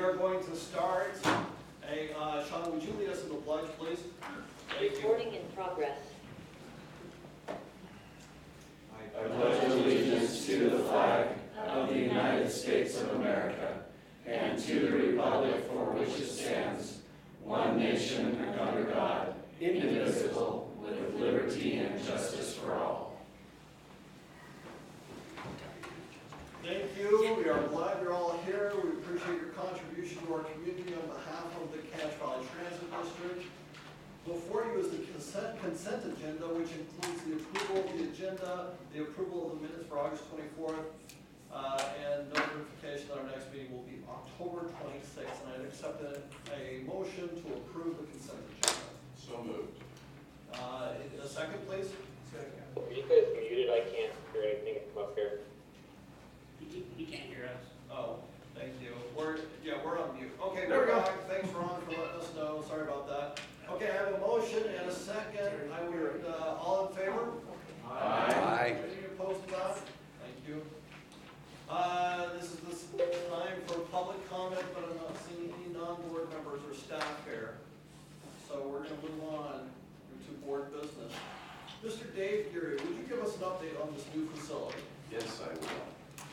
are going to start. Hey, Sean, would you lead us in the pledge, please? Recording in progress. I pledge allegiance to the flag of the United States of America and to the republic for which it stands, one nation under God, indivisible, with liberty and justice for all. Thank you. We are glad you're all here. We appreciate your contribution to our community on behalf of the Cache Valley Transit District. Before you is the consent agenda, which includes the approval of the agenda, the approval of the minutes for August 24th, and notification that our next meeting will be October 26th. And I'd accept a motion to approve the consent agenda. So moved. A second, please. Second. Are you guys muted? I can't hear anything from up here. He can't hear us. Oh, thank you. We're on mute. Okay, we're back. Thanks, Ron, for letting us know. Sorry about that. Okay, I have a motion and a second. I would, all in favor? Aye. Any opposed to that? Thank you. This is the time for public comment, but I'm not seeing any non-board members or staff here. So we're going to move on to board business. Mr. Dave Geary, would you give us an update on this new facility? Yes, I will.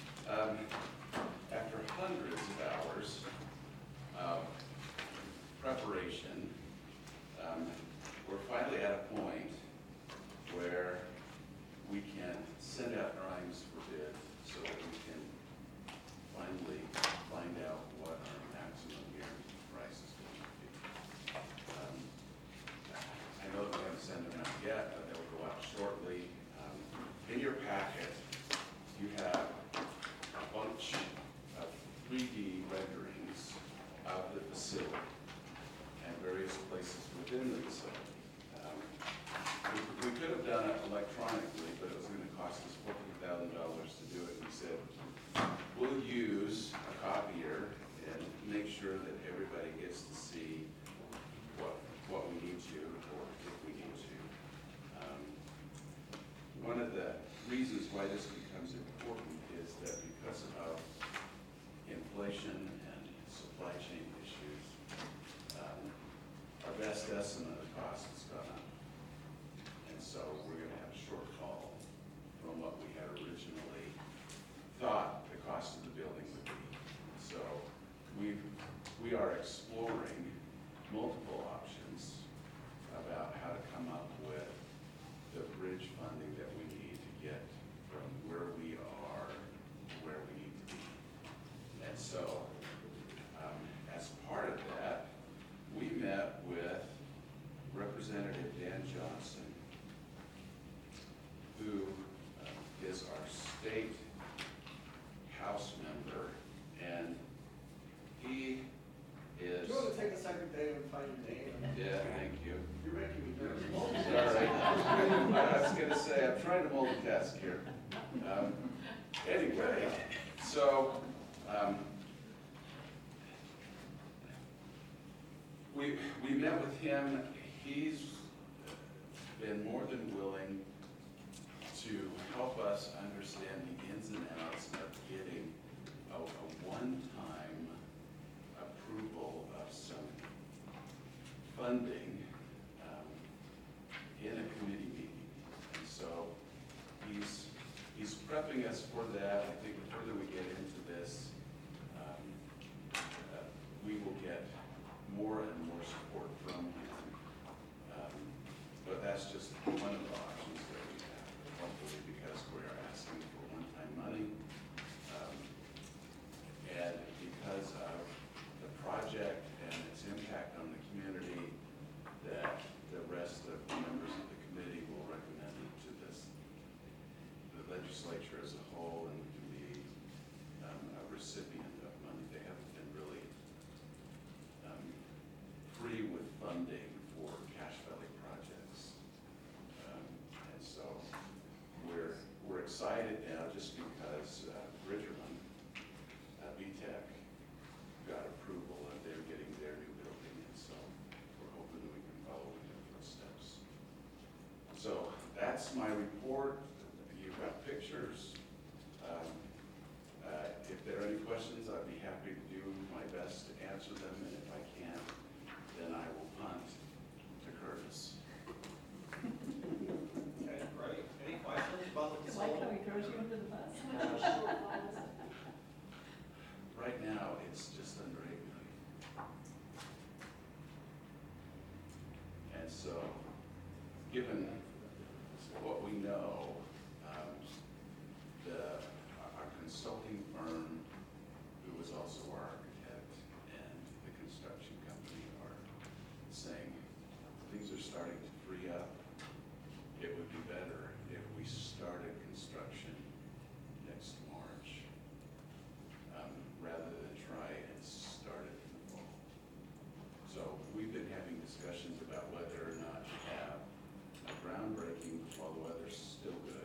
After hundreds of hours of preparation, we're finally at a point where we can send out drawings for bid so that we can finally find out what our maximum guaranteed price is going to be. I know that we haven't sent them out yet, but they will go out shortly. In your packet, you have a bunch of 3D renderings of the facility and various places within the facility. We could have done it electronically, but it was going to cost us $14,000 to do it. We said, we'll use a copier and make sure that everybody gets to see what we need to, or if we need to. One of the reasons why this becomes important is that because of inflation and supply chain issues, our best estimate of cost has gone up. And so we're going to have a shortfall from what we had originally thought the cost of the building would be. So we are exploring multiple options about how to come up with the bridge funding that we need to get from where we are to where we need to be. And so as part of that, we met with Representative Dan Johnson, who is our state House member, and he is... Do you want to take a second, Dave, and find your name? Yeah, thank you. You're making me nervous. Sorry. I was going to say, I'm trying to multitask here. Anyway, so we met with him. He's been more than willing to help us understand the ins and outs of getting a one-time approval of some funding in a committee meeting. And so he's prepping us for that. I think the further we get into this, we will get more and more support from him. But that's just one of the options that we have, hopefully, because we're asking for one-time money. And because of the project and its impact on the community, that the rest of the members of the committee will recommend it to the legislature as a whole, and can be a recipient of money. They haven't been really free with funding for Cache Valley projects. And so we're excited now just because Bridgerman, VTech, got approval and they're getting their new building, and so we're hoping that we can follow in their footsteps. So that's my report. You've got pictures. If there are any questions, I'd be happy to do my best to answer them, and if I can't, then I will punt to Curtis. Okay, great. Any questions about the I like how consultant? he throws you under the bus. Right now, it's just under $8 million. And so, given what we know, our consulting firm, who was also our architect, and the construction company are saying, things are starting to free up. It would be better if we started construction next March, rather than try and start it in the fall. So we've been having discussions about whether or not to have a groundbreaking while the weather's still good,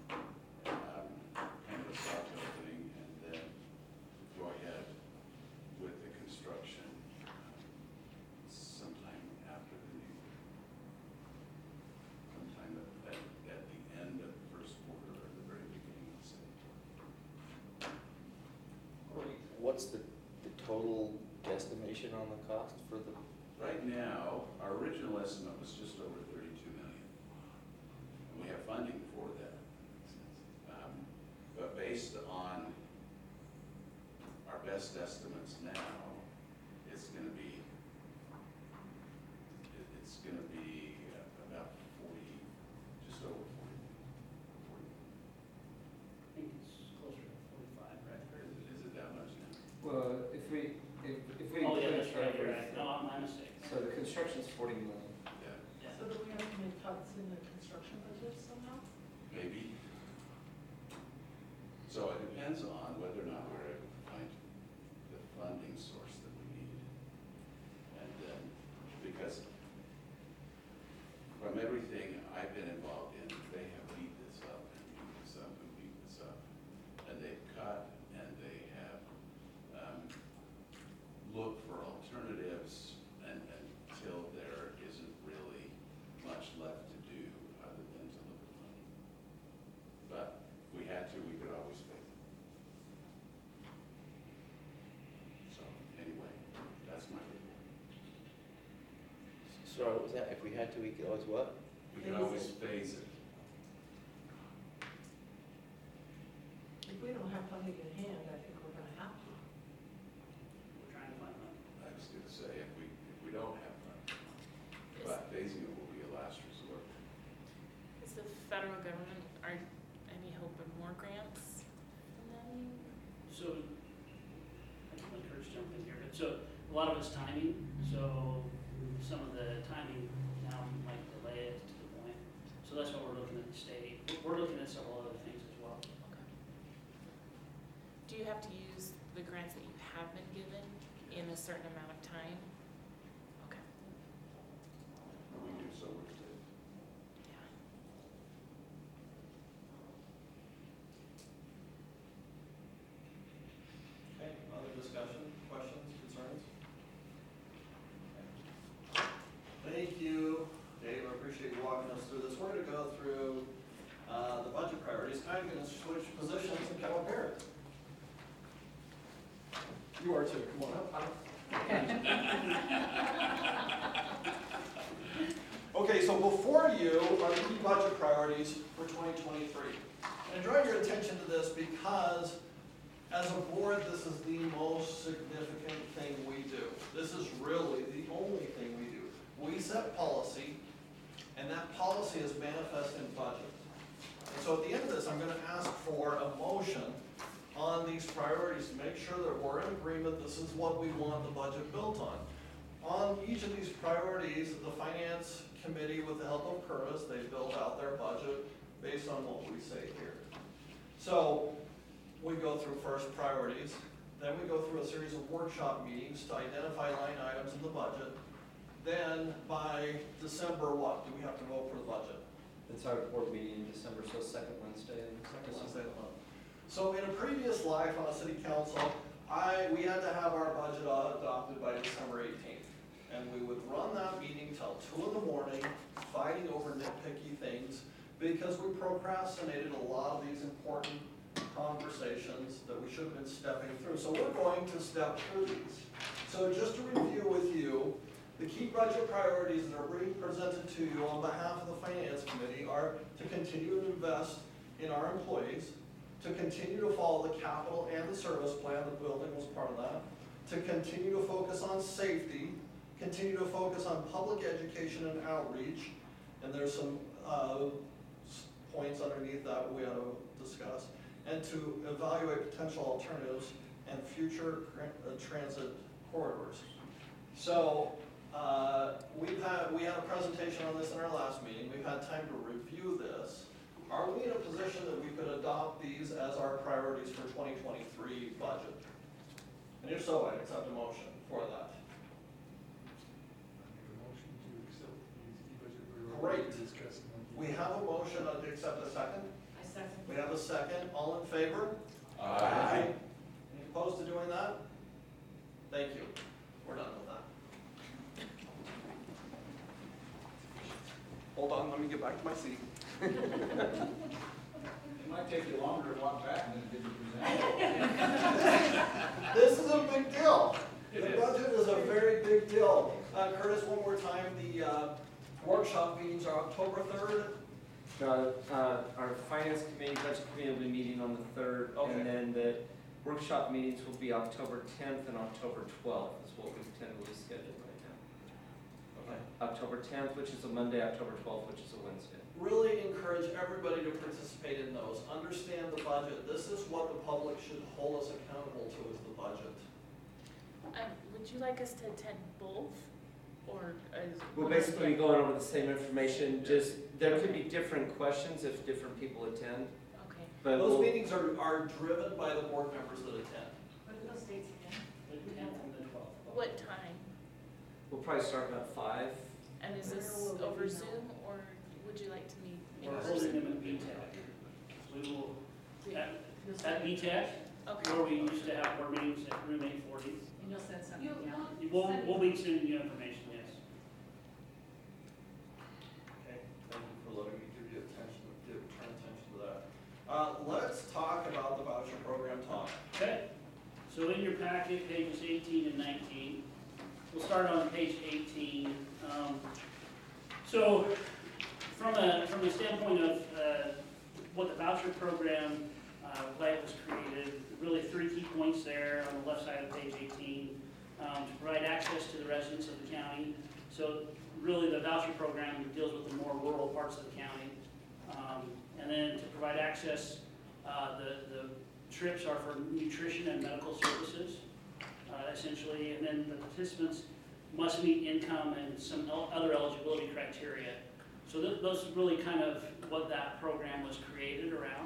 kind of a soft opening, and then go ahead with the construction sometime after the new year. Sometime at the end of the first quarter or the very beginning of the second quarter. What's the total guesstimation on the cost for the, Right now, our original estimate was just over 32 million. And we have funding for that. But based on our best estimates now, it's gonna be, about 40, just over 40. I think it's closer to 45, right? Is it that much now? Well, if we Oh, yeah, include that's right, you're right. everything, No, my mistake. so the construction's 40 million. Yeah, Yeah. So do we have to make cuts in the construction budget somehow? maybe. So it depends on whether or not we're able to find the funding source that we need. And then, because from everything I've been involved in, they have beat this up and beat this up and beat this up. And they've cut and they have looked for alternatives until there isn't really much left to do other than to look at money. But if we had to, we could always pay them. So anyway, that's my report. so what was that, if we had to, we could always what? We could always phase it. If we don't have funding in hand, I think we're gonna have to. We're trying to find money. I was gonna say, if we don't have money, but phasing it will be a last resort. Is the federal government, are any hope of more grants from them? So, I can let Curtis jump in here, but so, a lot of it's timing, so some of the timing now might delay it to the point. So that's why we're looking at the state. We're looking at several other things as well. Okay. Do you have to use the grants that you have been given in a certain amount of time? Okay, We do so we're safe. yeah. Okay, other discussion, questions, concerns? Thank you, Dave, I appreciate you walking us through this. We're gonna go through the budget priorities. I'm gonna switch positions and come up here. You are too, come on up. Okay, so before you are the key budget priorities for 2023. And I draw your attention to this because as a board, this is the most significant thing we do. This is really the only thing we do. We set policy, and that policy is manifest in budget. And so at the end of this, I'm gonna ask for a motion on these priorities to make sure that we're in agreement, this is what we want the budget built on. On each of these priorities, the finance committee, with the help of Curtis, they build out their budget based on what we say here. So we go through first priorities, then we go through a series of workshop meetings to identify line items in the budget. Then by December, what, do we have to vote for the budget? It's our board meeting in December, so second Wednesday in Second December. Wednesday of the month. So in a previous life on a city council, we had to have our budget adopted by December 18th. And we would run that meeting till 2 in the morning, fighting over nitpicky things, because we procrastinated a lot of these important conversations that we should have been stepping through. So we're going to step through these. So just to review with you, the key budget priorities that are being presented to you on behalf of the Finance Committee are to continue to invest in our employees, to continue to follow the capital and the service plan, the building was part of that, to continue to focus on safety, continue to focus on public education and outreach, and there's some points underneath that we ought to discuss, and to evaluate potential alternatives and future transit corridors. So we had a presentation on this in our last meeting. We've had time to review this. Are we in a position that we could adopt these as our priorities for 2023 budget? And if so, I'd accept a motion for that. Great. We have a motion to accept a second. I second. We have a second. All in favor? Aye. Any opposed to doing that? Thank you. We're done with that. Hold on, let me get back to my seat. It might take you longer to walk back than it did to present. This is a big deal. The budget is a very big deal. Curtis, one more time, the workshop meetings are October 3rd. Our finance committee, budget committee will be meeting on the 3rd, Okay. and then the workshop meetings will be October 10th and October 12th, is what we've tentatively scheduled right now. Okay. October 10th, which is a Monday, October 12th, which is a Wednesday. Really encourage everybody to participate in those. Understand the budget. This is what the public should hold us accountable to, is the budget. Would you like us to attend both, or is? We'll basically be going over the same information, just, there could be different questions if different people attend, Okay, but Those we'll, meetings are driven by the board members that attend. What are those dates again? The 10th and the 12th. what time? we'll probably start about 5. And is Where this will they over be Zoom, or would you like to meet in We're holding person? them at VTech. We will, You'll at send- VTech, Okay, where we used to have board meetings at room 840, And you'll send something out? we'll be sending you information, yes. Okay, thank you for letting me turn attention to that. Let's talk about the voucher program, Tom. Okay, so in your packet, pages 18 and 19. We'll start on page 18. So from the standpoint of what the voucher program, why it was created, really 3 key points there on the left side of page 18. To provide access to the residents of the county. So really the voucher program deals with the more rural parts of the county. And then to provide access, the trips are for nutrition and medical services, essentially. And then the participants must meet income and some other eligibility criteria. So those is really kind of what that program was created around.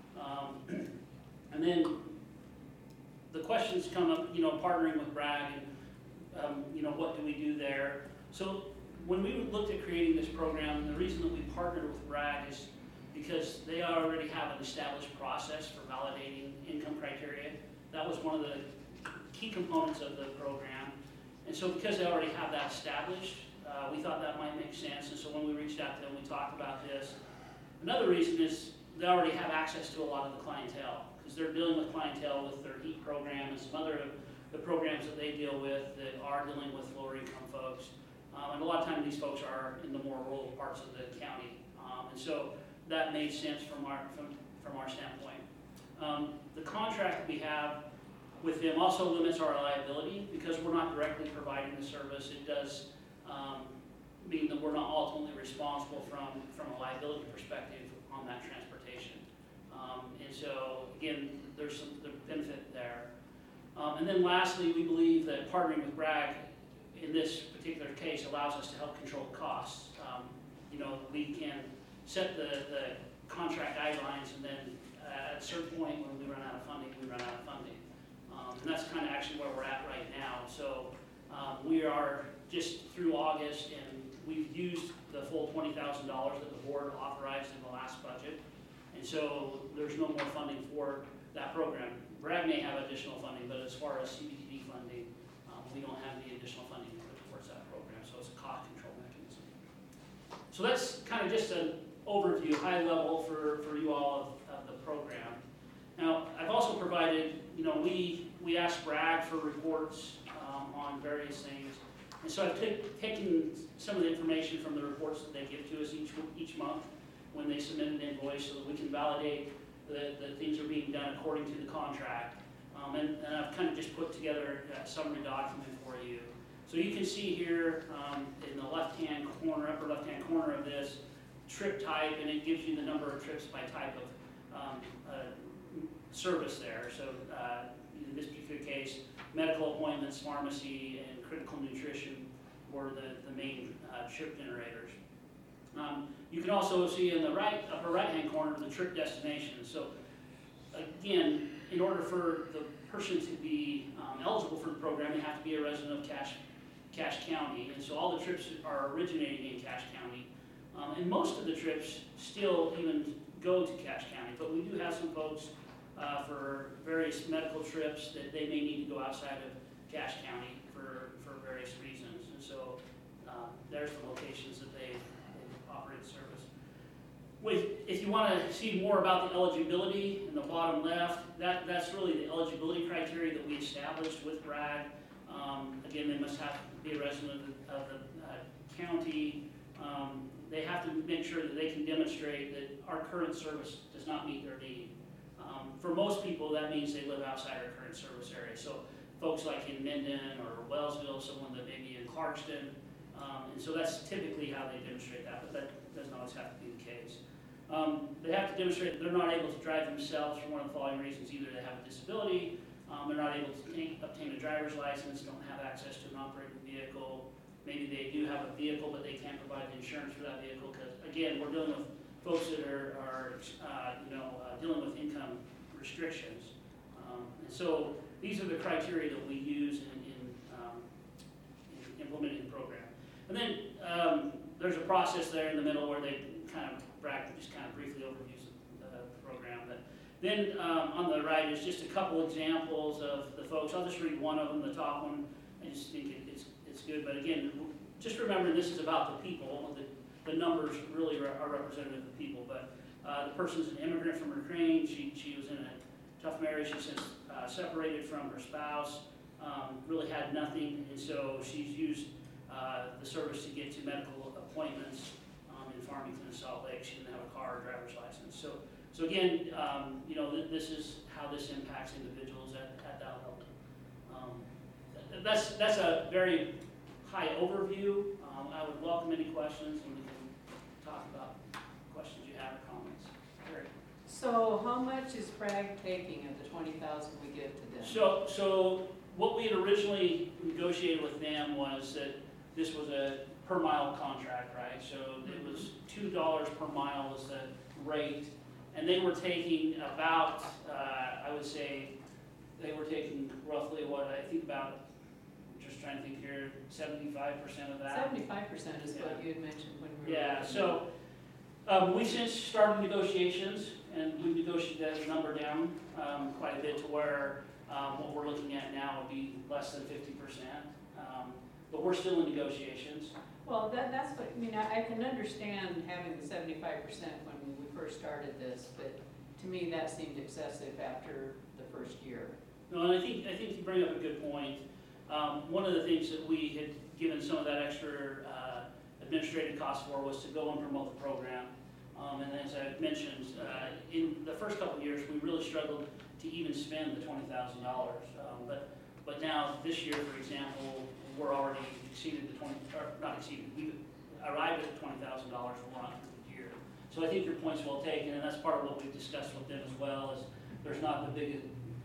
And then the questions come up, partnering with Bragg and, what do we do there? So when we looked at creating this program, the reason that we partnered with Bragg is because they already have an established process for validating income criteria. That was one of the key components of the program. And so because they already have that established, we thought that might make sense. And so when we reached out to them, we talked about this. Another reason is they already have access to a lot of the clientele, because they're dealing with clientele with their HEAT program and some other of the programs that they deal with that are dealing with lower income folks. And a lot of times these folks are in the more rural parts of the county. And so that made sense from our standpoint. The contract we have with them also limits our liability because we're not directly providing the service. It does mean that we're not ultimately responsible from a liability perspective on that transportation. And so again, there's some benefit there. And then lastly, we believe that partnering with Bragg in this particular case allows us to help control costs. We can set the contract guidelines, and then at a certain point when we run out of funding, we run out of funding. And that's kind of actually where we're at right now. So we are just through August, and we've used the full $20,000 that the board authorized in the last budget. And so there's no more funding for that program. Bragg may have additional funding, but as far as CBTD funding, we don't have the additional funding towards that program, so it's a cost control mechanism. So that's kind of just an overview, high level for you all of the program. Now, I've also provided, we asked Bragg for reports on various things. And so I've taken some of the information from the reports that they give to us each month when they submit an invoice so that we can validate that things are being done according to the contract. And I've kind of just put together a summary document for you. So you can see here in the left-hand corner, upper left-hand corner of this, trip type, and it gives you the number of trips by type of service there. So in this particular case, medical appointments, pharmacy, and critical nutrition were the main trip generators. You can also see in the upper right-hand corner the trip destination. So again, in order for the person to be eligible for the program, they have to be a resident of Cache County. And so all the trips are originating in Cache County. And most of the trips still even go to Cache County, but we do have some folks for various medical trips that they may need to go outside of Cache County for various reasons. And so there's the locations that they operate service. If you want to see more about the eligibility in the bottom left, that's really the eligibility criteria that we established with BRAG. Again, they must have to be a resident of the county. They have to make sure that they can demonstrate that our current service does not meet their need. For most people, that means they live outside our current service area. So folks like in Minden or Wellsville, someone that may be in Clarkston. And so that's typically how they demonstrate that, but that doesn't always have to be the case. They have to demonstrate that they're not able to drive themselves for one of the following reasons. Either they have a disability, they're not able to obtain a driver's license, don't have access to an operating vehicle. Maybe they do have a vehicle, but they can't provide the insurance for that vehicle because, again, we're dealing with folks that are dealing with income restrictions. And so these are the criteria that we use in implementing the program. And then there's a process there in the middle where they just kind of briefly overviews the program. But then on the right is just a couple examples of the folks. I'll just read one of them, the top one. I just think it's good. But again, just remember this is about the people. The numbers really are representative of the people. But the person's an immigrant from Ukraine. She was in a tough marriage. She's since separated from her spouse. Really had nothing, and so she's used the service to get to medical appointments in Farmington and Salt Lake. She didn't have a car or driver's license. So again, this is how this impacts individuals at that level. That's a very high overview. I would welcome any questions, and we can talk about questions you have or comments. Great. So how much is BRAG taking of the 20,000 we give to them? So what we had originally negotiated with them was that this was a per mile contract, right? So it was $2 per mile was the rate, and they were taking about, I would say, they were taking roughly about, just trying to think here, 75% of that. 75% is what you had mentioned when we were. Yeah, so we since started negotiations, and we negotiated that number down quite a bit to where what we're looking at now would be less than 50%. But we're still in negotiations. Well, that's what, I can understand having the 75% when we first started this, but to me that seemed excessive after the first year. No, and I think you bring up a good point. One of the things that we had given some of that extra administrative cost for was to go and promote the program. And as I mentioned, in the first couple of years, we really struggled to even spend the $20,000. But now, this year, for example, we're already exceeded the we've arrived at the $20,000 we're on for the year. So I think your point's well taken, and that's part of what we've discussed with them as well, is there's not the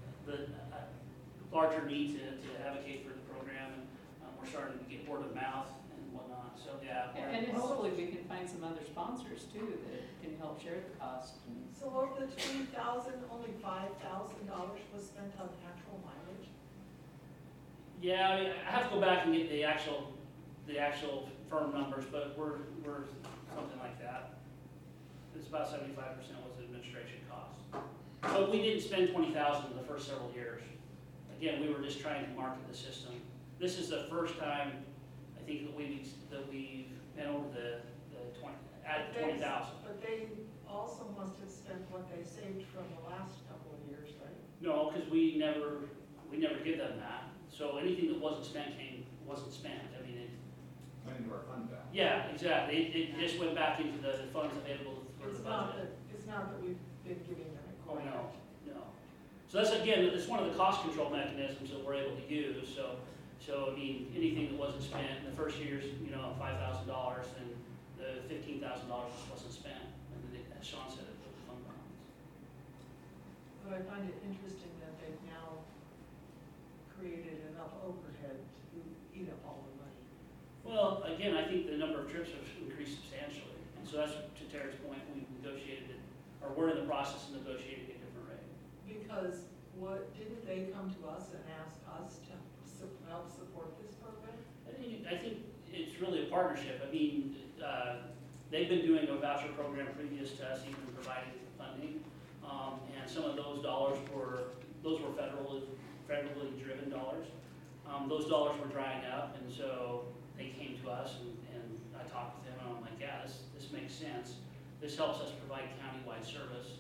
larger need to advocate for the program, and we're starting to get word of mouth and whatnot. So yeah. And hopefully we can find some other sponsors too that can help share the cost. So of the 20,000, only $5,000 was spent on actual mileage? Yeah, I have to go back and get the actual firm numbers, but we're something like that. It's about 75% was the administration cost. But we didn't spend $20,000 the first several years. Again, we were just trying to market the system. This is the first time I think that we've been over the 20,000. But they also must have spent what they saved from the last couple of years, right? No, because we never give them that. So anything that wasn't spent wasn't spent. I mean, Went into our fund balance. yeah, exactly. It just went back into the funds available for the budget. It's not that we've been giving them a Oh, grant. no. So that's, again, it's one of the cost control mechanisms that we're able to use, so, I mean, anything that wasn't spent in the first year's, $5,000, and the $15,000 just wasn't spent, and then, as Sean said, it was fund balance. But I find it interesting that they've now created enough overhead to eat up all the money. Well, again, I think the number of trips have increased substantially, and so that's, to Terry's point, we negotiated it, or we're in the process of negotiating a different rate. Because didn't they come to us and ask us to help support this program? I think it's really a partnership. I mean, they've been doing a voucher program previous to us even providing funding. And some of those dollars were federally driven dollars. Those dollars were drying up, and so they came to us, and I talked with them, and I'm like, yeah, this makes sense. This helps us provide countywide service.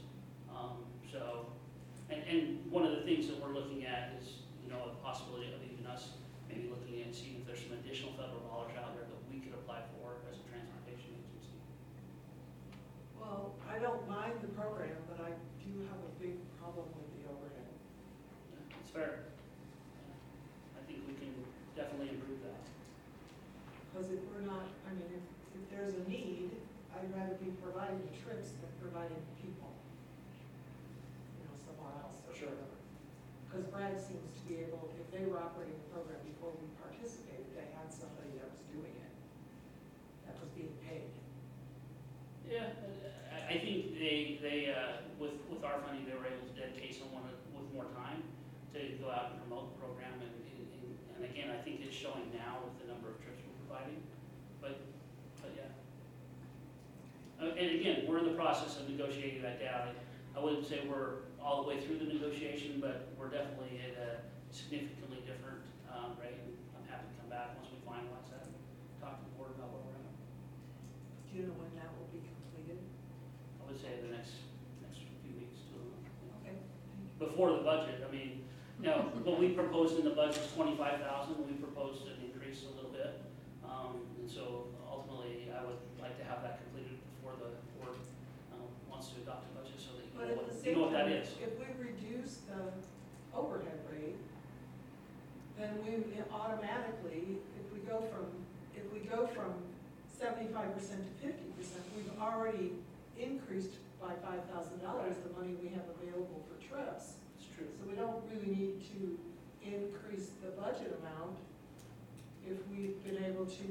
And one of the things that we're looking at is, a possibility of even us maybe looking at seeing if there's some additional federal dollars out there that we could apply for as a transportation agency. Well, I don't mind the program, but I do have a big problem with the overhead. Yeah, it's fair. I think we can definitely improve that. Because if we're not, if there's a need, I'd rather be providing the trips than providing the people. Somewhere else or Sure. whatever. Because Bragg seems to be able, if they were operating the program before we participated, they had somebody that was doing it, that was being paid. Yeah, I think they with our funding, they were able to dedicate someone with more time to go out and promote the program, and again, I think it's showing now with the number of trips we're providing, but yeah. And again, we're in the process of negotiating that down. I wouldn't say we're all the way through the negotiation, but we're definitely at a significantly different rate, and I'm happy to come back once we finalize that and talk to the board about where we're at. Do you know when that will be completed? I would say the next few weeks to Okay. before the budget. I mean, what we proposed in the budget is 25,000. We proposed an increase a little bit, and so ultimately, I would like to have that completed before the board wants to adopt a budget, so that But you at the know same what that time, is. if we reduce the overhead rate, then we automatically, if we go from 75% to 50%, we've already increased by $5,000 the money we have available for trips. It's true. So we don't really need to increase the budget amount if we've been able to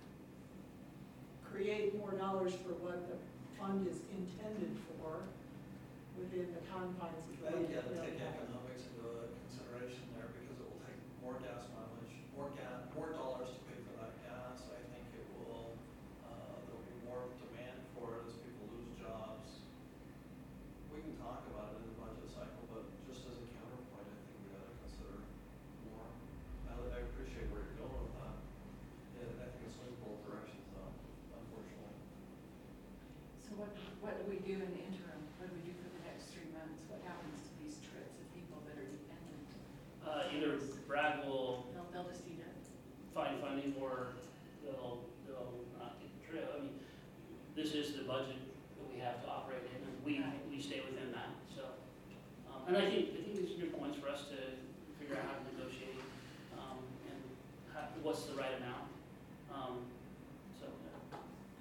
create more dollars for what the fund is intended for within the confines of the I think budget. you have to we take have. economics into consideration there, because it will take more gas mileage, more dollars to pay for that gas. I think it will, there'll be more demand for it as people lose jobs. We can talk about it in the budget cycle, but just as a counterpoint, I think we ought to consider more. I appreciate where you're going with that. Yeah, I think it's in both directions though, unfortunately. So what do we do in the interim? What do we do for the next 3 months? What happens to these trips of people that are dependent? Either Bragg will They'll just eat it. find funding, or they'll not get the trip. I mean, this is the budget that we have to operate in, and we stay within that. So, and I think these are good points for us to figure out how to negotiate, and what's the right amount. So, yeah.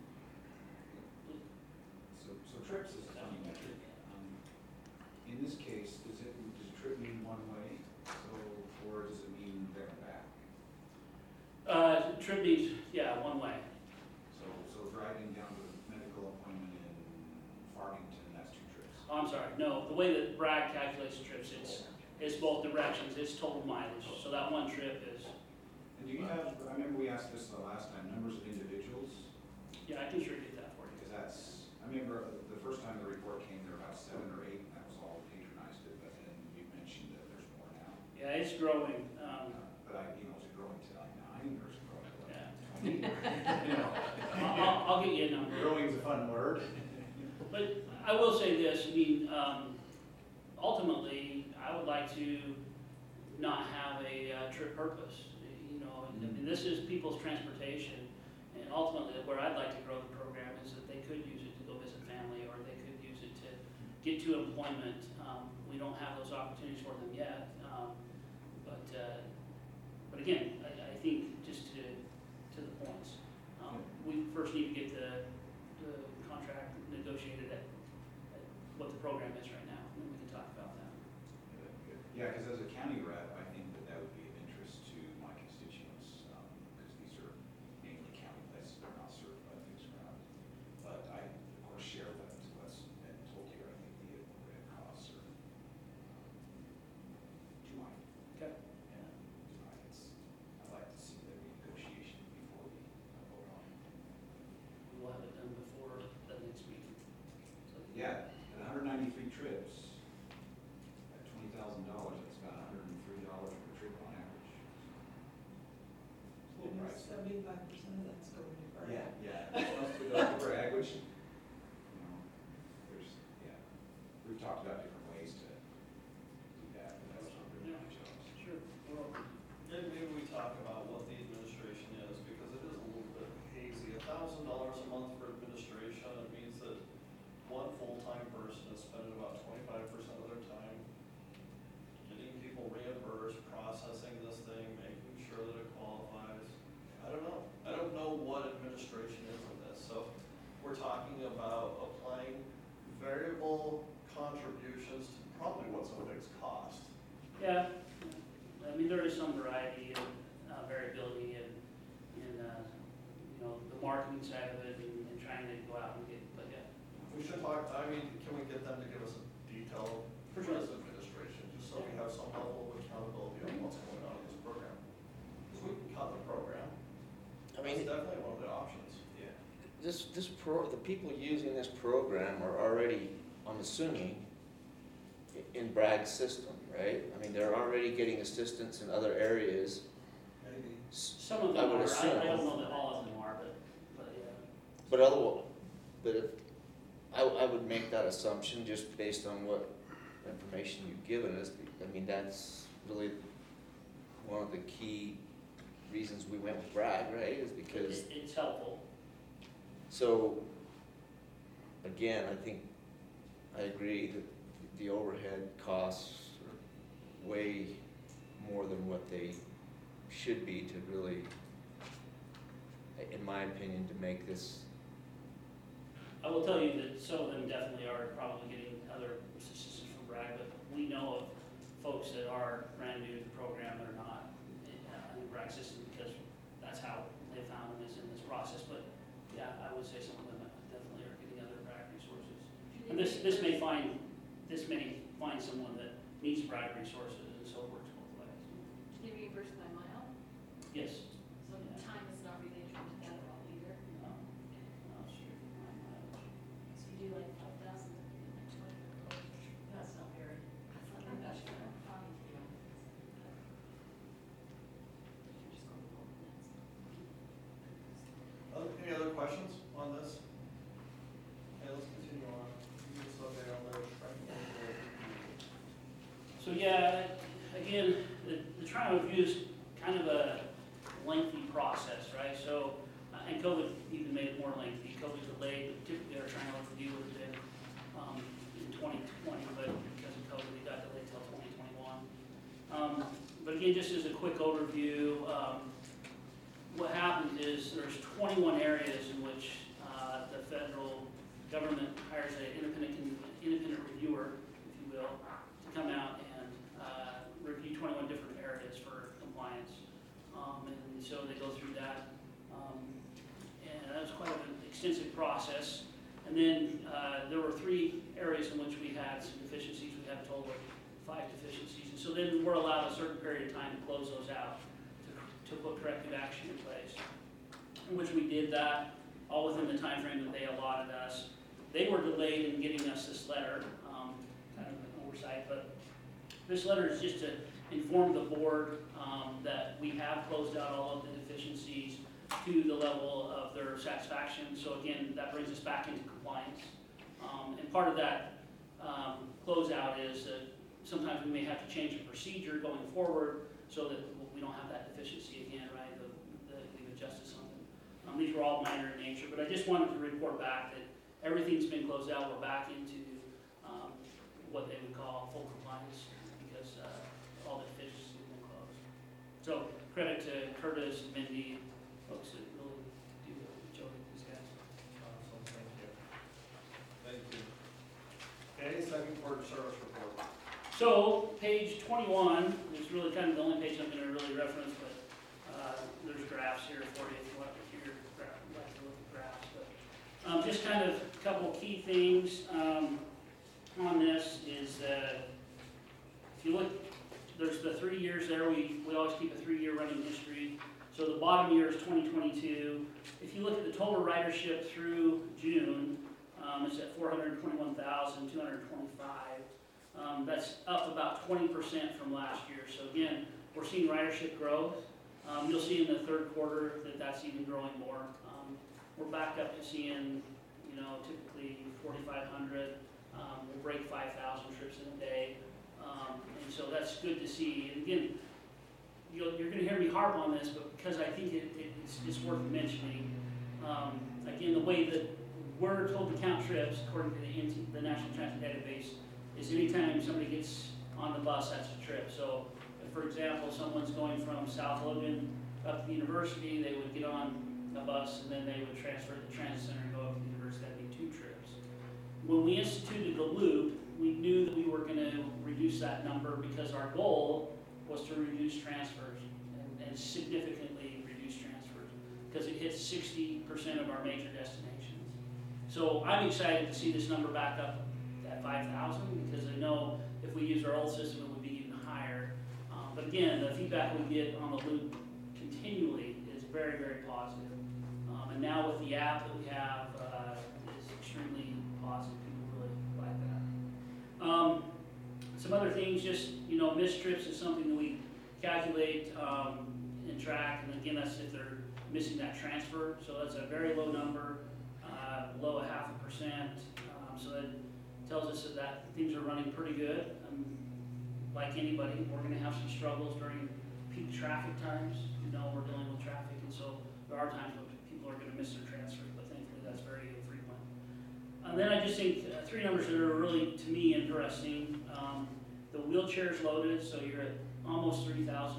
So trips is a funny metric. In this case, does trip mean one way, or does it mean there and back? Trip means, one way. So driving down to a medical appointment in Farmington, that's 2 trips. Oh, I'm sorry, no, the way that Bragg calculates trips, it's both directions, it's total mileage, so that one trip is, And do you have, I remember we asked this the last time, numbers of individuals? I can sure get that for you. Because that's, I remember the first time the report came, there were about 7 or 8, and that was all patronized it, but then you mentioned that there's more now. Yeah, it's growing, But is it growing to like 9, or is it growing to yeah. like 20? I'll get you a number. Growing's a fun word. But I will say this, I mean, ultimately, I would like to not have a trip purpose, you know, I mean, this is people's transportation, and ultimately, where I'd like to grow the program is that they could use it to go visit family, or they could use it to get to employment. We don't have those opportunities for them yet, but again, I think just to the points, we first need to get the contract negotiated at what the program is right now, and then we can talk about that. Yeah, because as a county rep, I think that would be of interest to my constituents, because these are mainly county places, they're not served by Fixed Ground. But I, of course, share that to us and told you, I think the overhead costs are too high. Okay. And I'd like to see the renegotiation before we vote on it. We will have it done before the next meeting. So- Yeah, at 193 trips, at $20,000, that's about $103 per trip on average. It's a little pricey. 75% of that's going to Bragg. Yeah. Most of it goes to Bragg, which, you know, there's, yeah, we've talked about different ways to do that, but that's not really my job. Sure, we're open. Maybe we talk about what the administration is, because it is a little bit hazy. $1,000 a month for administration, it means that one full-time person is spending about 25% of their time getting people reimbursed, processing this thing, making sure that it qualifies. I don't know. I don't know what administration is in this. So we're talking about applying variable contributions to probably what's a fixed cost. Yeah, I mean, there is some variety and variability in you know, the marketing side of it and trying to go out and get, but yeah. We should talk, I mean, can we get them to give us a detailed For sure. administration, just so we have some level of accountability on what's going on in this program? Because we can cut the program. I mean, That's definitely one of the options. Yeah. the people using this program are already, I'm assuming, in Bragg's system, right? I mean, they're already getting assistance in other areas. Maybe. Some of I them would are, assume. I don't know that all of them are, but yeah. But if, I would make that assumption just based on what information you've given us. I mean, that's really one of the key reasons we went with Bragg, right? Is because, It's helpful. so, again, I think, I agree that the overhead costs are way more than what they should be to really, in my opinion, to make this. I will tell you that some of them definitely are probably getting other assistance from Bragg, but we know of folks that are brand new to the program that are not in the Bragg system, because that's how they found them, is in this process. But yeah, I would say some of them definitely are getting other Bragg resources. And this may find someone that needs Bragg resources, and so it works both ways. Do you reimburse by mile? Yes. So time is not related to that at all either? No, strictly my mileage. So you do like 5,000 and then 20, that's not very, that's not very much for a farming, you know. You're just going to go with that. Any other questions on this? Okay, let's continue on. You can survey on the So yeah, again, the trial review is kind of a lengthy process, right? So, and COVID even made it more lengthy. COVID delayed, typically our trial review would have been in 2020, but because of COVID, it got delayed till 2021. But again, just as a quick overview, what happens is there's 21 areas in which the federal government hires an independent reviewer, if you will, to come out and review 21 different areas for compliance. And so they go through that. And that was quite an extensive process. And then there were 3 areas in which we had some deficiencies. We had a total of 5 deficiencies. And so then we're allowed a certain period of time to close those out, to put corrective action in place, in which we did that all within the time frame that they allotted us. They were delayed in getting us this letter, kind of an oversight, but this letter is just to inform the board that we have closed out all of the deficiencies to the level of their satisfaction. So again, that brings us back into compliance. And part of that closeout is sometimes we may have to change the procedure going forward so that we we don't have that deficiency again, right, we've adjusted something. These were all minor in nature, but I just wanted to report back that everything's been closed out, we're back into, what they would call full compliance, because, all the deficiencies have been closed. So, credit to Curtis, Mindy, folks that really do the job with these guys. Awesome, thank you. Thank you. Okay, second quarter service report. So, page 21 is really kind of the only page I'm going to really reference, but there's graphs here for you if you want to hear like to look at graphs. But just kind of a couple key things on this is that if you look, there's the 3 years there. We always keep a 3-year running history. So the bottom year is 2022. If you look at the total ridership through June, it's at 421,225. That's up about 20% from last year. So again, we're seeing ridership growth. You'll see in the third quarter that that's even growing more. We're back up to seeing, typically 4,500. We'll break 5,000 trips in a day. And so that's good to see. And again, you're going to hear me harp on this, but because I think it's worth mentioning. Again, the way that we're told to count trips, according to the National Transit Database, is anytime somebody gets on the bus, that's a trip. So, if, for example, someone's going from South Logan up to the university, they would get on a bus and then they would transfer to the transit center and go up to the university. That'd be 2 trips. When we instituted the loop, we knew that we were going to reduce that number because our goal was to reduce transfers and significantly reduce transfers because it hits 60% of our major destinations. So I'm excited to see this number back up at 5,000 because I know if we use our old system, it would be even higher. But again, the feedback we get on the loop continually is very, very positive. And now with the app that we have, is extremely positive. People really like that. Some other things, just, missed trips is something that we calculate and track. And again, that's if they're missing that transfer. So that's a very low number, below 0.5%. So that tells us that things are running pretty good. Like anybody, we're going to have some struggles during peak traffic times. We're dealing with traffic, and so there are times when people are going to miss their transfers, but thankfully that's very infrequent. And then I just think 3 numbers that are really, to me, interesting. The wheelchairs loaded, so you're at almost 3,000.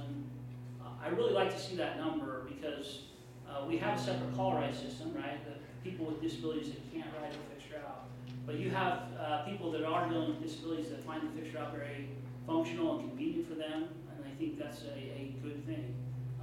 I really like to see that number because we have a separate call ride system, right? The people with disabilities that can't ride the fixed route. But you have people that are dealing with disabilities that find the fixed route very functional and convenient for them, and I think that's a good thing.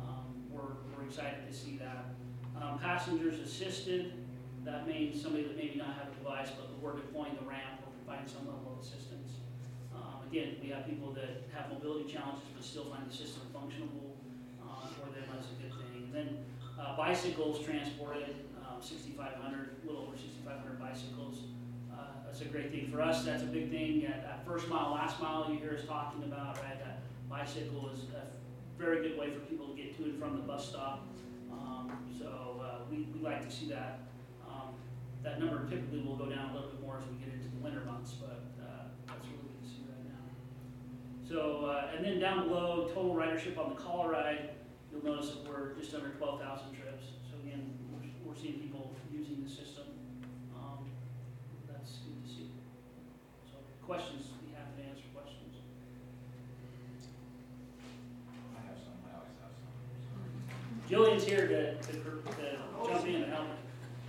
We're excited to see that. Passengers assisted, that means somebody that maybe not have a device, but we're deploying the ramp or providing some level of assistance. Again, we have people that have mobility challenges but still find the system functional for them. That's a good thing. And then bicycles transported, 6,500, a little over 6,500 bicycles. That's a great thing for us. That's a big thing. That first mile, last mile you hear us talking about, right? That bicycle is a very good way for people to get to and from the bus stop. So we like to see that. That number typically will go down a little bit more as we get into the winter months, but that's really good to see right now. So, and then down below, total ridership on the call ride, you'll notice that we're just under 12,000 trips. So again, we're seeing people using the system. That's good to see. So questions, we have to answer questions. I have some, I always have some. Jillian's here to jump in and help me.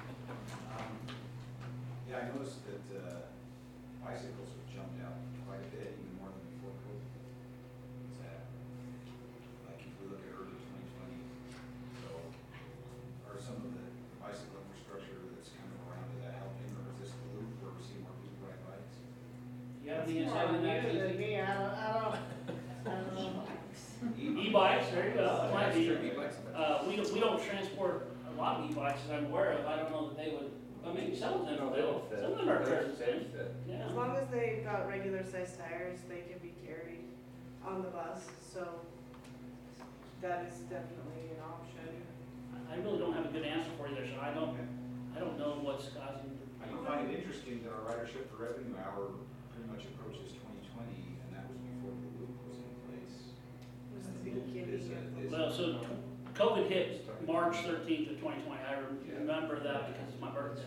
Yeah, I noticed that bicycles have jumped out quite a bit, even more than before COVID. Is that, like, if we look at early 2020, so are some of the bicycle infrastructure that's kind of around, is that helping, or is this the loop where we're seeing more people ride bikes? You have any insight on that? Me, I don't know. E-bikes, there you go. Might be. E-bikes. We don't transport a lot of e-bikes that I'm aware of. I don't know that they would, I mean, some of them will. Some of them are present. Yeah. As long as they've got regular sized tires, they can be carried on the bus, so that is definitely an option. I really don't have a good answer for you there, so I don't know what's causing. I do find it interesting that our ridership per revenue hour pretty much approaches 2020, and that was before the loop was in place. Was And so you can't Is even. it- Well, so COVID hit March 13th of 2020. I remember that because it's my birthday.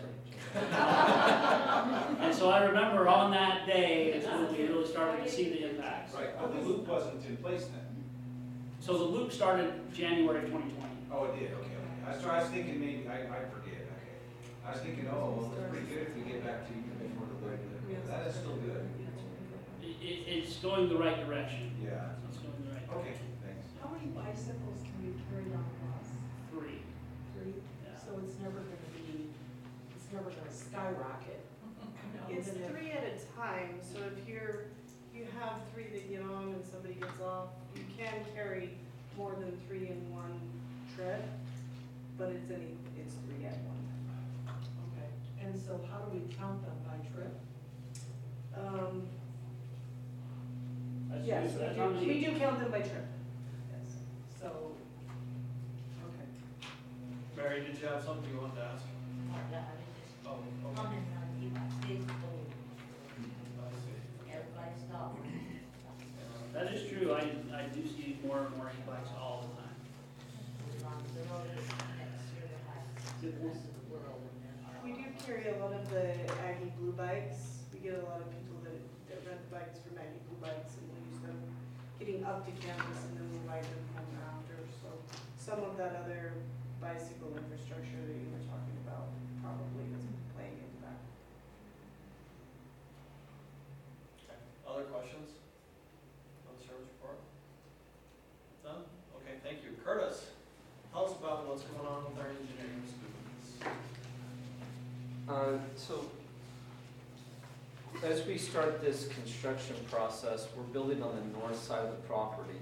And so I remember on that day is when we really started to see the impacts. Right, but the loop wasn't in place then. So the loop started January of 2020. Oh, it did, okay. I was thinking maybe, I forget, okay. I was thinking, oh, well, it's pretty good if we get back to even before the loop. That is still good. It's going the right direction. Yeah. It's going the right Okay, direction. thanks. How many bicycles can be carried on a bus? 3. 3? Yeah. So it's never gonna skyrocket. It's Even if- 3 at a time, so if you have 3 that get on and somebody gets off, you can carry more than 3 in one trip, but it's 3 at one time. Okay, and so how do we count them by trip? Yes, We do count them by trip. Yes. So, okay. Mary, did you have something you wanted to ask? Oh, okay. Comment on e-bikes, I see. everybody stop. That is true. I do see more and more e-bikes all the time. The road is next to the rest of the world. And then We do carry a lot of the Aggie Blue Bikes. We get a lot of people that rent bikes from Aggie Blue Bikes and we'll use them getting up to campus and then we'll ride them home after. So some of that other bicycle infrastructure that you were talking about probably is playing into that. Okay. Other questions on the service report? None? Okay, thank you. Curtis, tell us about what's going on with our engineering students. So, as we start this construction process, we're building on the north side of the property.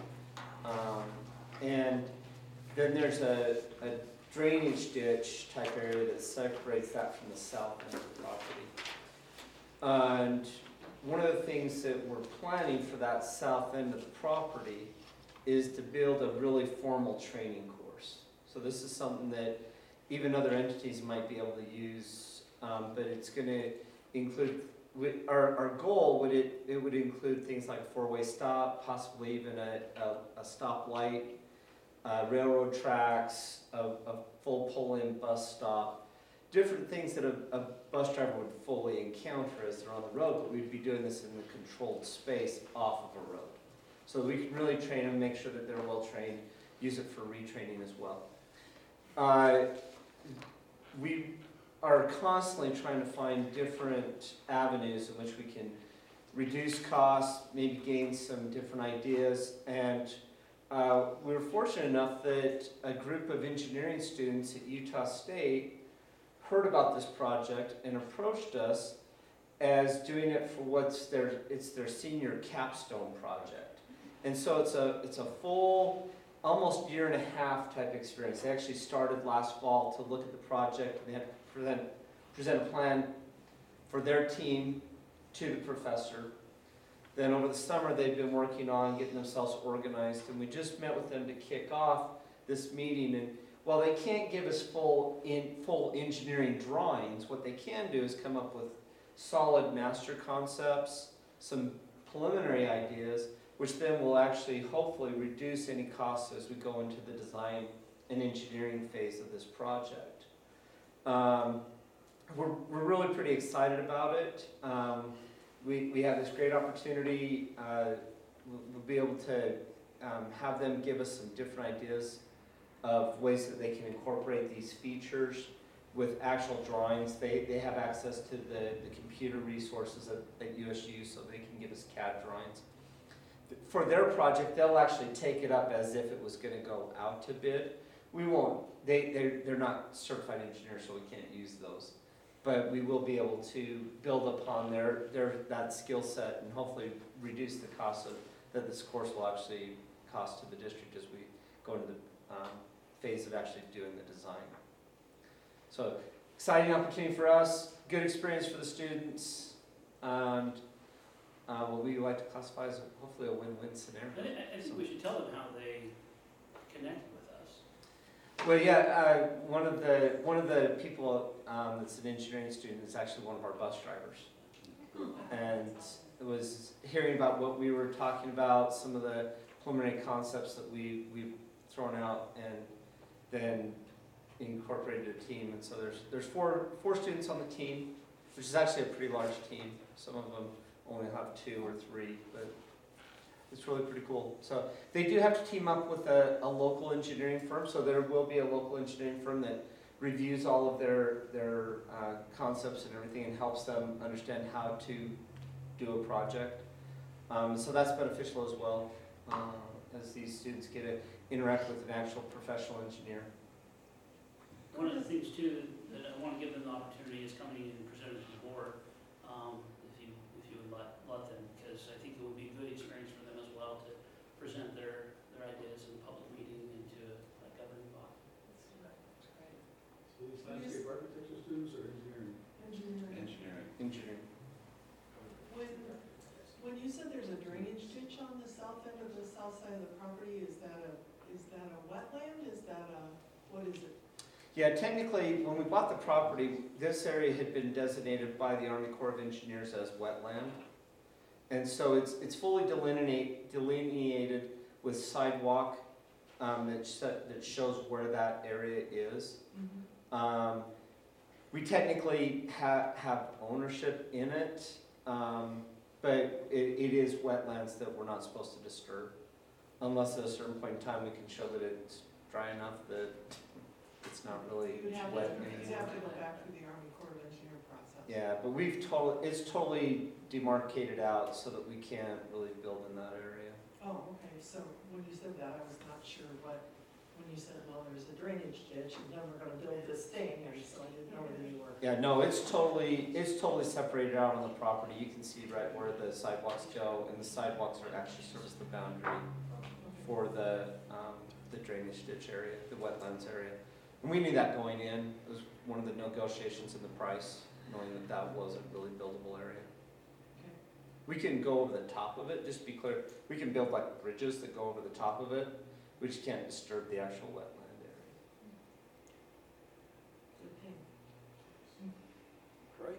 And then there's a drainage ditch type area that separates that from the south end of the property. And one of the things that we're planning for that south end of the property is to build a really formal training course. So this is something that even other entities might be able to use, but it's going to include, our goal would it would include things like four-way stop, possibly even a stoplight, railroad tracks, a full pull-in bus stop, different things that a bus driver would fully encounter as they're on the road, but we'd be doing this in a controlled space off of a road. So we can really train them, make sure that they're well trained, use it for retraining as well. We are constantly trying to find different avenues in which we can reduce costs, maybe gain some different ideas, and we were fortunate enough that a group of engineering students at Utah State heard about this project and approached us as doing it for it's their senior capstone project. And so it's a full, almost year and a half type experience. They actually started last fall to look at the project, and they had to present a plan for their team to the professor. Then over the summer, they've been working on getting themselves organized, and we just met with them to kick off this meeting. And while they can't give us full engineering drawings, what they can do is come up with solid master concepts, some preliminary ideas, which then will actually hopefully reduce any costs as we go into the design and engineering phase of this project. We're really pretty excited about it. We have this great opportunity. We'll be able to have them give us some different ideas of ways that they can incorporate these features with actual drawings. They have access to the computer resources at USU, so they can give us CAD drawings. For their project, they'll actually take it up as if it was going to go out to bid. We won't. They're not certified engineers, so we can't use those. But we will be able to build upon that skill set and hopefully reduce the cost that this course will actually cost to the district as we go into the phase of actually doing the design. So exciting opportunity for us, good experience for the students, and what we like to classify as hopefully a win-win scenario. I think we should tell them how they connect with us. Well, yeah, one of the people that's an engineering student is actually one of our bus drivers, and it was hearing about what we were talking about, some of the preliminary concepts that we've thrown out and then incorporated a team. And so there's four students on the team, which is actually a pretty large team. Some of them only have 2 or 3, but it's really pretty cool. So they do have to team up with a local engineering firm. So there will be a local engineering firm that reviews all of their concepts and everything and helps them understand how to do a project. So that's beneficial as well, as these students get to interact with an actual professional engineer. One of the things too, that I want to give them the opportunity is coming in and presenting to the board, if you would let them, because I think it would be a good experience for them as well to present their ideas in a public meeting and to a governing body. So these landscape architecture students or engineering? Engineering. When you said there's a drainage ditch on the south end of the south side of the property, is that a wetland? What is it? Yeah, technically, when we bought the property, this area had been designated by the Army Corps of Engineers as wetland. And so it's fully delineated with sidewalk that shows where that area is. We technically have ownership in it, but it is wetlands that we're not supposed to disturb, unless at a certain point in time we can show that it's dry enough that it's not really You would have wet to, anymore. you'd have to go back through the Army Corps of Engineer process. Yeah, but it's totally demarcated out so that we can't really build in that area. Oh, okay, so when you said that, I was not sure when you said, well, there's a drainage ditch, and then we're gonna build this thing, and so I didn't know whether you were. Yeah, no, it's totally separated out on the property. You can see right where the sidewalks go, and the sidewalks are actually serves the boundary for the drainage ditch area, the wetlands area. And we knew that going in. It was one of the negotiations in the price, knowing that that wasn't really buildable area. Okay. We can go over the top of it, just to be clear. We can build like bridges that go over the top of it. We just can't disturb the actual wetland area. Good thing. Great.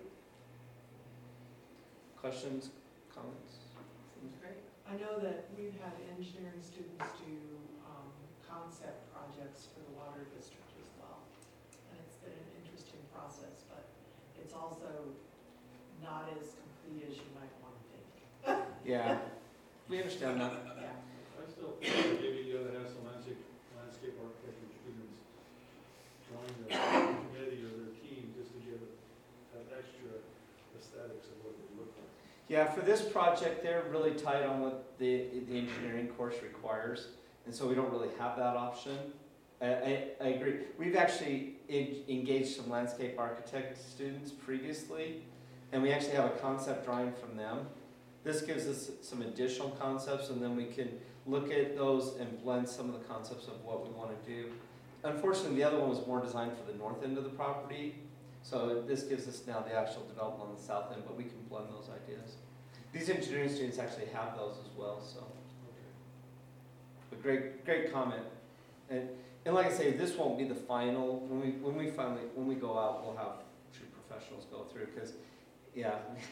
Questions, comments? Great. I know that we've had engineering students do concept projects for the water district as well. And it's been an interesting process, but it's also not as complete as you might want to think. Yeah, we understand that. Yeah. I still think maybe you ought to have some landscape architecture students join the committee or their team just to give it that extra aesthetics of what they look like. Yeah, for this project, they're really tight on what the engineering course requires, and so we don't really have that option. I agree. We've actually engaged some landscape architect students previously, and we actually have a concept drawing from them. This gives us some additional concepts, and then we can look at those and blend some of the concepts of what we want to do. Unfortunately, the other one was more designed for the north end of the property, so this gives us now the actual development on the south end, but we can blend those ideas. These engineering students actually have those as well, so. But great comment. And like I say, this won't be the final. When we go out, we'll have true professionals go through, because, yeah.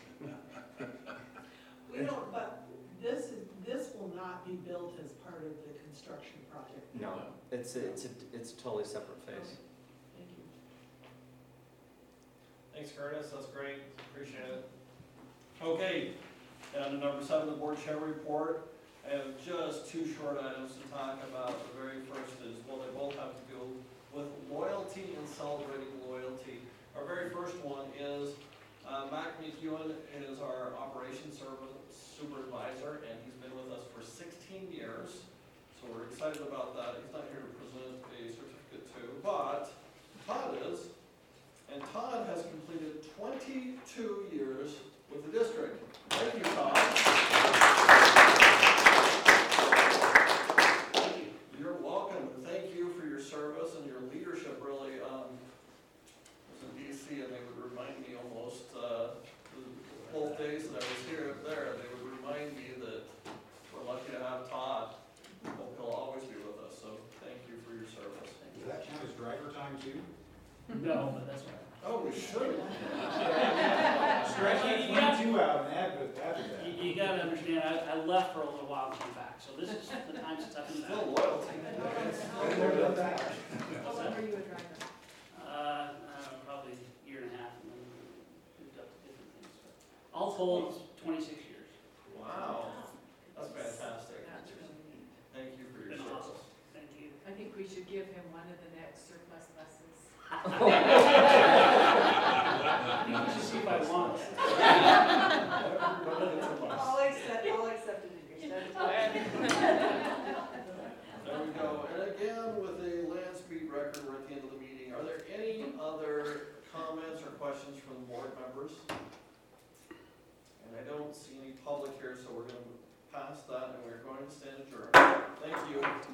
We don't, but this will not be built as part of the construction project. No, it's a totally separate phase. Thank you. Thanks, Curtis, that's great, appreciate it. Okay, down to number 7, the board chair report. I have just 2 short items to talk about. The very first is, well, they both have to do with loyalty and celebrating loyalty. Our very first one is Mac McEwen is our operations supervisor, and he's been with us for 16 years. So we're excited about that. He's not here to present a certificate to, but Todd is. And Todd has completed 22 years with the district. Thank you, Todd. You're welcome. Thank you for your service and your leadership, really. I was in DC, and they would remind me almost both days that I was here up there, they would remind me that we're lucky to have Todd. Hope he'll always be with us, so thank you for your service. Does that count as driver time too? No, but that's all right. Oh, we should. Scratch that You got- 22 out and add that. You gotta understand, I left for a little while and came back, so this is the time since I've been back. Still loyalty. Been there, done that. How long were you a driver? Probably a year and a half, and then moved up to different things. But all told, 26 years. Wow, that's fantastic. That's really neat. Thank you for your Been service. awesome. Thank you. I think we should give him one of the next surplus buses. I think we should see if I want. I'll accept it in your There we go. And again, with a land speed record, we're at the end of the meeting. Are there any other comments or questions from the board members? And I don't see any public here, so we're going to pass that and we're going to stand adjourned. Thank you.